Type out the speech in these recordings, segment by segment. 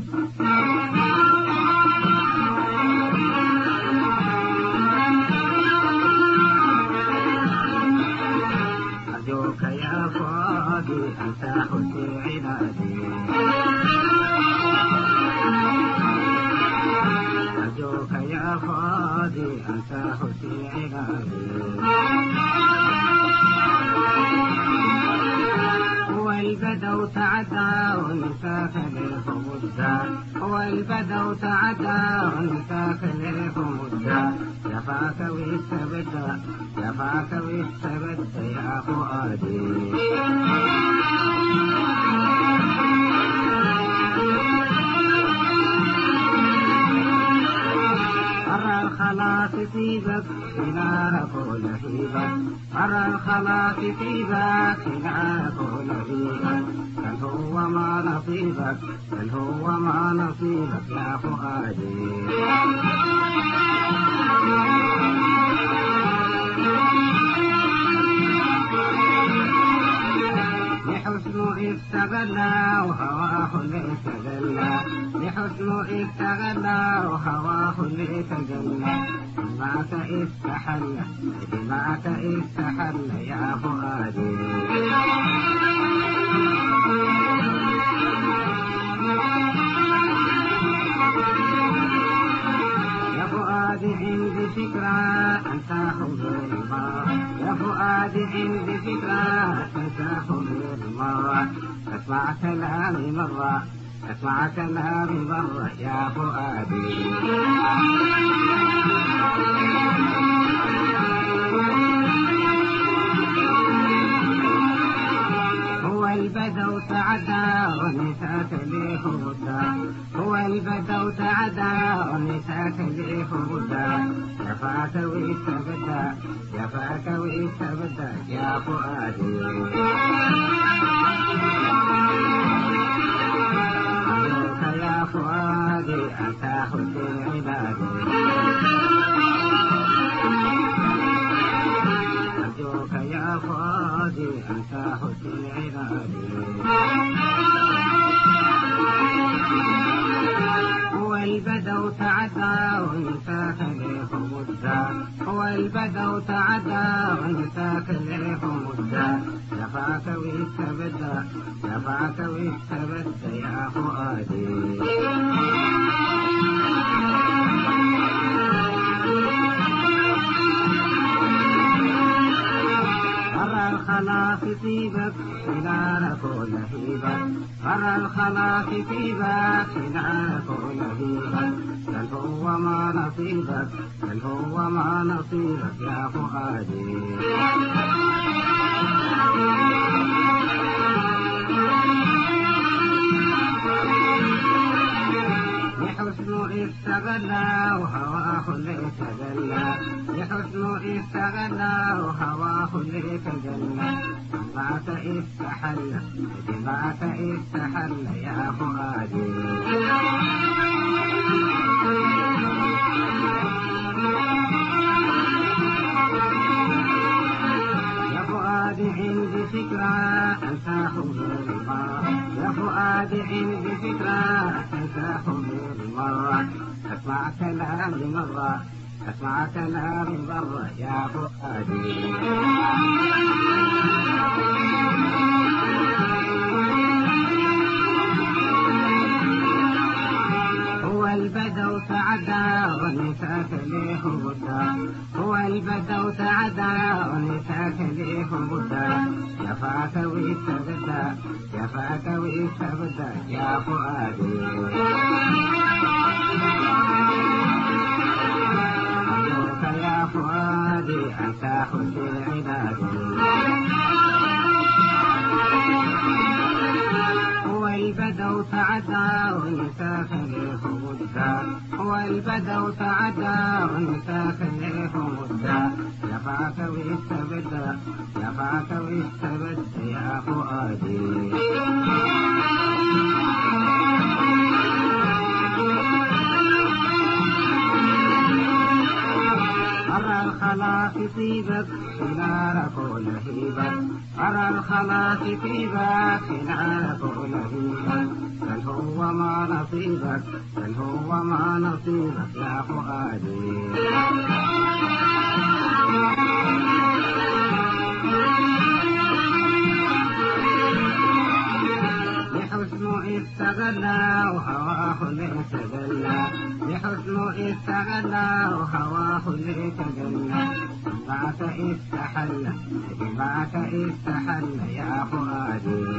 أرجوك يا فؤادي أنت حسن عنادي، أرجوك يا فؤادي أنت حسن عنادي. والبدو تعدى ونساك لكم الدار، والبدو تعدى ونساك لكم الدار. جفاك واستبدى، جفاك واستبدى يا فؤادي. أرى الخلاص طيبك خلالك ولهيبك، أرى الخلاص طيبك خلالك ولهيبك. بل هو ما نصيبك، بل هو ما نصيبك يا فؤادي. لحسن استغنى وهواه لتجلى، لحسن استغنى وهواه لتجلى. دمعك استحل، دمعك استحل يا فؤادي. يا فؤادي عندي فكرة أنت حضور المرء، يا فؤادي عندي فكرة أنت حضور المرء. اسمع كلامي مرة، اسمع كلامي مرة يا فؤادي. هو البدو تعدى ونساك ليه الدار، هو البدو تعدى ونساك ليه الدار. جفاك واستبدى، جفاك واستبدى يا فؤادي. أرجوك يا فؤادي أنت حسن عبادي، أرجوك يا فؤادي أنت حسن عبادي. هو البدو تعدى ونساك لهم الدار، هو البدو تعدى ونساك لهم الدار. جفاك واستبدى، جفاك واستبدى يا فؤادي. أرى الخلاص طيبك خلالك ولهيبك، أرى الخلاص طيبك خلالك ولهيبك. بل هو ما نصيبك، بل هو ما نصيبك يا فؤادي. لحسن استغنى وهواه لتجلى، لحسن استغنى وهواه لتجلى. دمعك استحل، دمعك استحل يا فؤادي. يا فؤادي عندي فكرة أنت حضور المرء، يا فؤادي عندي فكرة أنت حضور المرء. اسمع كلامي مرة، اسمع كلامي مرة يا فؤادي. هو البدو تعدى ونساك ليه الدار، هو البدو تعدى ونساك ليه الدار. جفاك واستبدى، جفاك واستبدى يا فؤادي. أرجوك يا فؤادي أنت حسن عبادي. هو البدو تعدى ونساك لهم الدار، هو البدو تعدى ونساك لهم الدار. جفاك واستبدى، جفاك واستبدى يا فؤادي. أرى الخلاص طيبك خلالك ولهيبك، أرى الخلاص طيبك خلالك ولهيبك. بل هو هو ما نصيبك بل هو ما نصيبك يا فؤادي لحسنه استغنى وهواه ليس جنى لحسنه استغنى وهواه ليس جنى بعد استحل بعد استحل يا فؤادي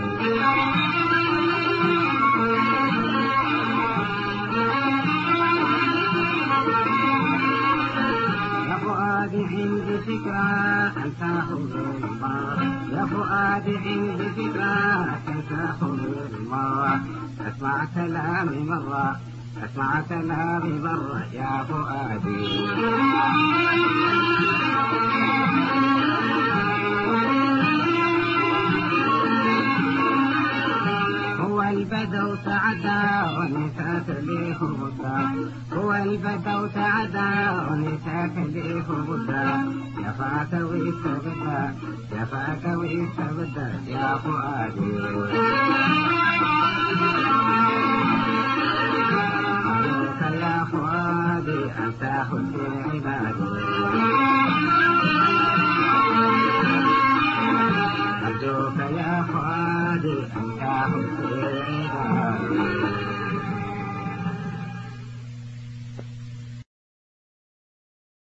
عندي فكرة تنسى حضور الله يا فؤادي عندي فكرة تنسى حضور الله أسمع كلامي مرة أسمع كلامي مرة يا فؤادي هو البدو تعدى ونساك ليه غدا هو البدو تعدى ونساك ليه غدا يفاك ويستبدى يفاك ويستبدى يا فؤادي عليك يا فؤادي أنت حسن عبادي أرجوك يا فؤادي أنت حسن عبادي